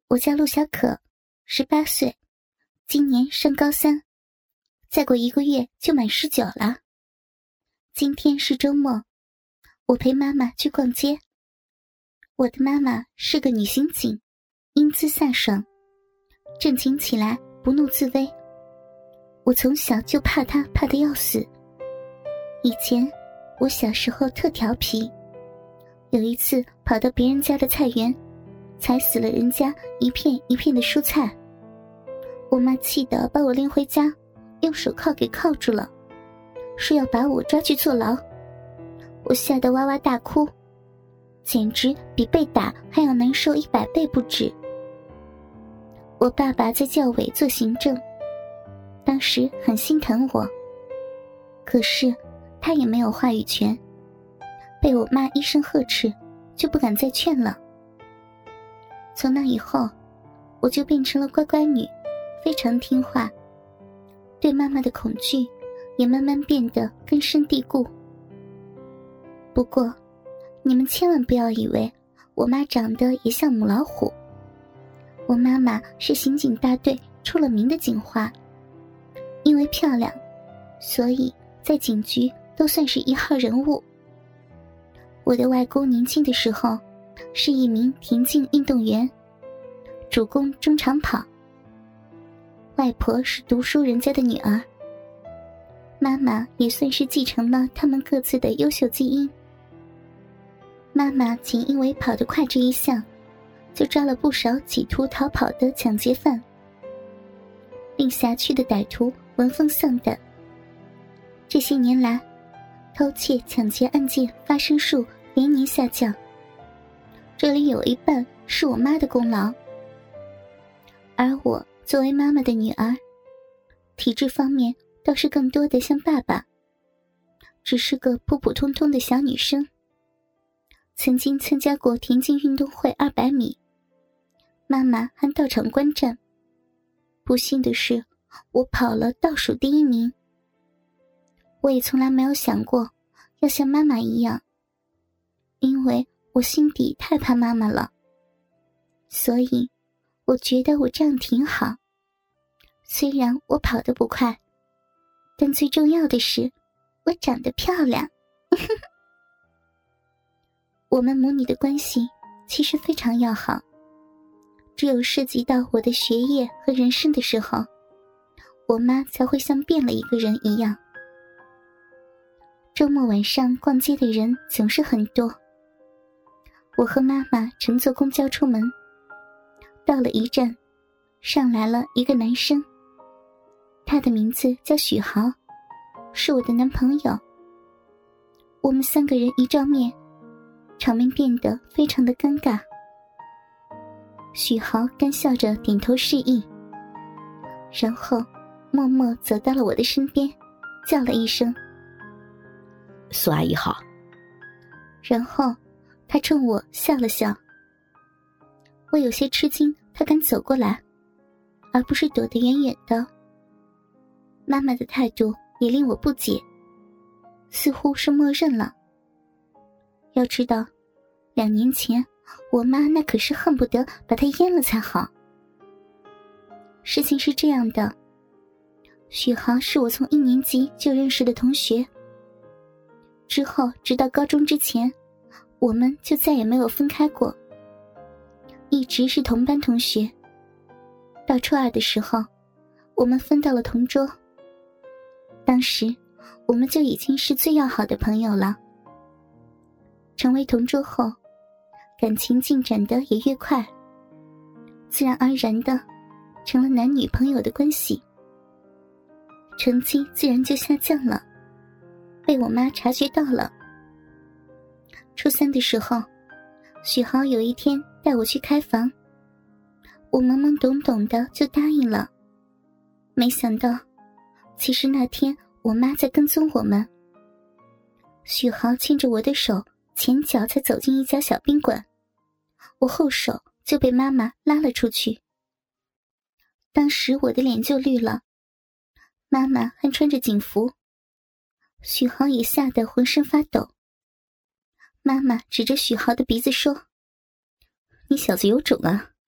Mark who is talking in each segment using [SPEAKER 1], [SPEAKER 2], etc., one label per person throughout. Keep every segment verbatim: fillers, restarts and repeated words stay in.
[SPEAKER 1] 我叫陆小可，十八岁，今年上高三，再过一个月就满十九了。今天是周末，我陪妈妈去逛街。我的妈妈是个女刑警，英姿飒爽，正经起来不怒自威。我从小就怕她，怕得要死。以前我小时候特调皮，有一次跑到别人家的菜园，踩死了人家一片一片的蔬菜。我妈气得把我拎回家，用手铐给铐住了，说要把我抓去坐牢。我吓得哇哇大哭，简直比被打还要难受一百倍不止。我爸爸在教委做行政，当时很心疼我，可是他也没有话语权，被我妈一声呵斥，就不敢再劝了。从那以后，我就变成了乖乖女，非常听话，对妈妈的恐惧也慢慢变得根深蒂固。不过你们千万不要以为我妈长得也像母老虎，我妈妈是刑警大队出了名的警花，因为漂亮，所以在警局都算是一号人物。我的外公年轻的时候是一名田径运动员，主攻中长跑。外婆是读书人家的女儿，妈妈也算是继承了他们各自的优秀基因。妈妈仅因为跑得快这一项，就抓了不少企图逃跑的抢劫犯，令辖区的歹徒闻风丧胆。这些年来，偷窃抢劫案件发生数连年下降，这里有一半是我妈的功劳。而我作为妈妈的女儿，体质方面倒是更多的像爸爸，只是个普普通通的小女生。曾经参加过田径运动会二百米，妈妈还到场观战。不幸的是，我跑了倒数第一名。我也从来没有想过要像妈妈一样，因为我心底太怕妈妈了。所以我觉得我这样挺好，虽然我跑得不快，但最重要的是我长得漂亮。我们母女的关系其实非常要好，只有涉及到我的学业和人生的时候，我妈才会像变了一个人一样。周末晚上逛街的人总是很多，我和妈妈乘坐公交出门，到了一站，上来了一个男生，他的名字叫许豪，是我的男朋友。我们三个人一照面，场面变得非常的尴尬。许豪干笑着点头示意，然后默默走到了我的身边，叫了一声
[SPEAKER 2] 苏阿姨好。
[SPEAKER 1] 然后他冲我笑了笑。我有些吃惊，他敢走过来，而不是躲得远远的。妈妈的态度也令我不解，似乎是默认了。要知道，两年前我妈那可是恨不得把他淹了才好。事情是这样的，许豪是我从一年级就认识的同学，之后直到高中之前，我们就再也没有分开过，一直是同班同学。到初二的时候，我们分到了同桌，当时我们就已经是最要好的朋友了。成为同桌后，感情进展得也越快，自然而然的成了男女朋友的关系，成绩自然就下降了，被我妈察觉到了。初三的时候，许豪有一天带我去开房，我懵懵懂懂的就答应了。没想到，其实那天我妈在跟踪我们。许豪牵着我的手，前脚才走进一家小宾馆，我后手就被妈妈拉了出去。当时我的脸就绿了，妈妈还穿着警服，许豪也吓得浑身发抖。妈妈指着许豪的鼻子说：“你小子有种啊，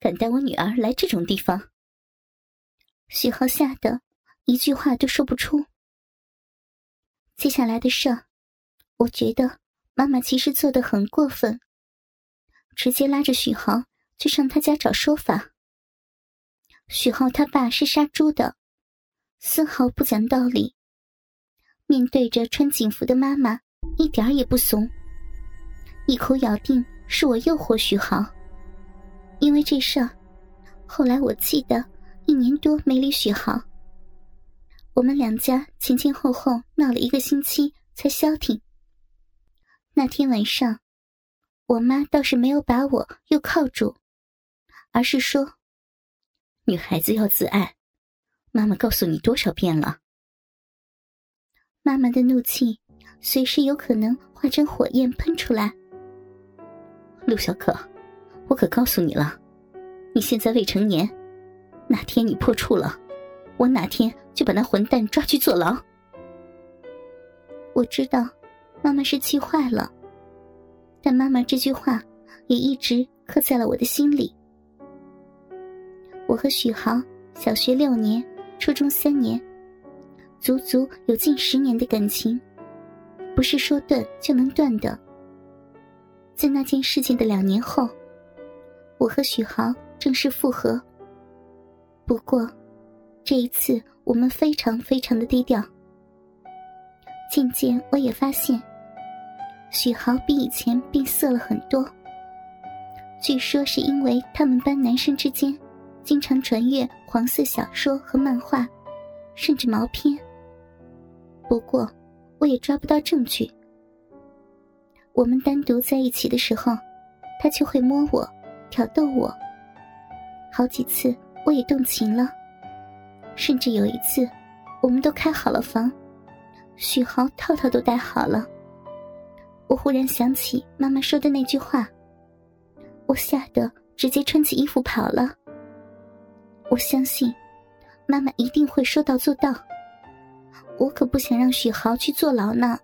[SPEAKER 2] 敢带我女儿来这种地方？
[SPEAKER 1] 许浩吓得一句话都说不出。接下来的事儿，我觉得妈妈其实做得很过分，直接拉着许豪去上他家找说法。许浩他爸是杀猪的，丝毫不讲道理，面对着穿警服的妈妈一点儿也不怂，一口咬定是我诱惑许豪。因为这事儿，后来我记得一年多没理许豪，我们两家前前后后闹了一个星期才消停。那天晚上，我妈倒是没有把我又铐住，而是说，
[SPEAKER 2] 女孩子要自爱，妈妈告诉你多少遍了。
[SPEAKER 1] 妈妈的怒气随时有可能化成火焰喷出来。
[SPEAKER 2] 陆小可，我可告诉你了，你现在未成年，哪天你破处了，我哪天就把那混蛋抓去坐牢。
[SPEAKER 1] 我知道妈妈是气坏了，但妈妈这句话也一直刻在了我的心里。我和许豪小学六年，初中三年，足足有近十年的感情，不是说断就能断的。在那件事情的两年后，我和许豪正式复合。不过这一次我们非常非常的低调。渐渐我也发现许豪比以前变色了很多，据说是因为他们班男生之间经常传阅黄色小说和漫画，甚至毛片。不过我也抓不到证据。我们单独在一起的时候，他就会摸我，挑逗我。好几次我也动情了，甚至有一次我们都开好了房，许豪套套都戴好了。我忽然想起妈妈说的那句话，我吓得直接穿起衣服跑了。我相信妈妈一定会说到做到，我可不想让许豪去坐牢呢。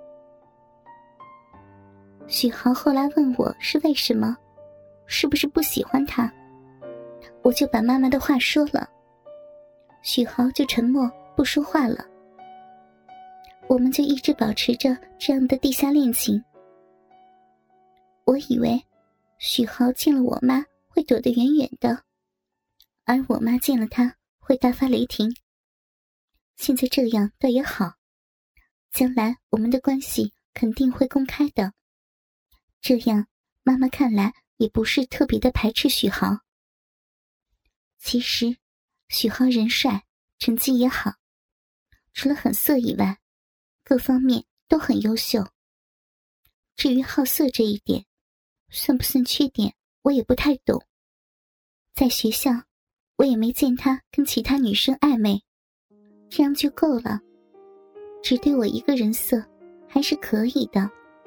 [SPEAKER 1] 许豪后来问我是为什么，是不是不喜欢他，我就把妈妈的话说了，许豪就沉默不说话了。我们就一直保持着这样的地下恋情。我以为许豪见了我妈会躲得远远的，而我妈见了他会大发雷霆。现在这样倒也好，将来我们的关系肯定会公开的，这样妈妈看来也不是特别的排斥许豪。其实许豪人帅，成绩也好，除了很色以外，各方面都很优秀。至于好色这一点，算不算缺点我也不太懂。在学校我也没见他跟其他女生暧昧，这样就够了，只对我一个人色还是可以的。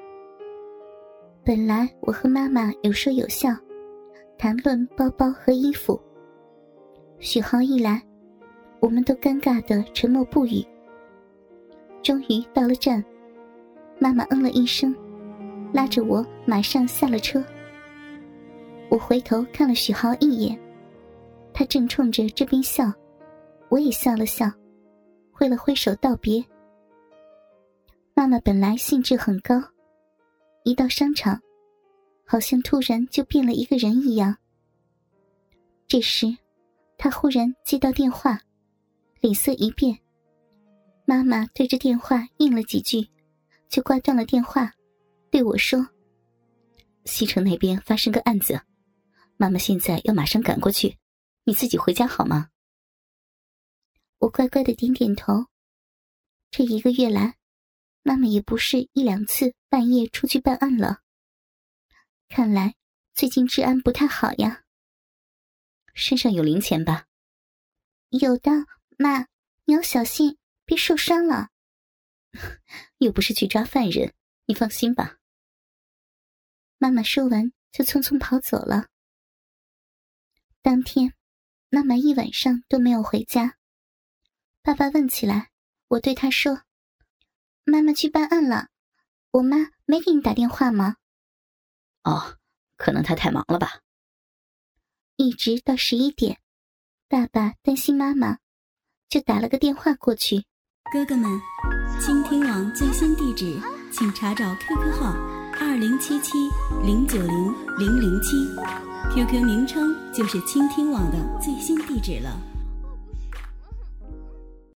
[SPEAKER 1] 本来我和妈妈有说有笑，谈论包包和衣服，许豪一来，我们都尴尬地沉默不语。终于到了站，妈妈嗯了一声，拉着我马上下了车。我回头看了许豪一眼，他正冲着这边笑，我也笑了笑，挥了挥手道别。妈妈本来兴致很高，一到商场好像突然就变了一个人一样。这时她忽然接到电话，脸色一变，妈妈对着电话应了几句，就挂断了电话，对我说，
[SPEAKER 2] 西城那边发生个案子，妈妈现在要马上赶过去，你自己回家好吗？
[SPEAKER 1] 我乖乖的点点头。这一个月来，妈妈也不是一两次半夜出去办案了，看来最近治安不太好呀。
[SPEAKER 2] 身上有零钱吧？
[SPEAKER 1] 有的，妈，你要小心，别受伤了。
[SPEAKER 2] 又不是去抓犯人，你放心吧。
[SPEAKER 1] 妈妈说完就匆匆跑走了。当天妈妈一晚上都没有回家。爸爸问起来，我对他说，妈妈去办案了，我妈没给你打电话吗？
[SPEAKER 2] 哦，可能她太忙了吧。
[SPEAKER 1] 一直到十一点，爸爸担心妈妈，就打了个电话过去。
[SPEAKER 3] 哥哥们，倾听网最新地址，请查找 Q Q 号二零七七零九零零零七 ，Q Q 名称就是倾听网的最新地址了。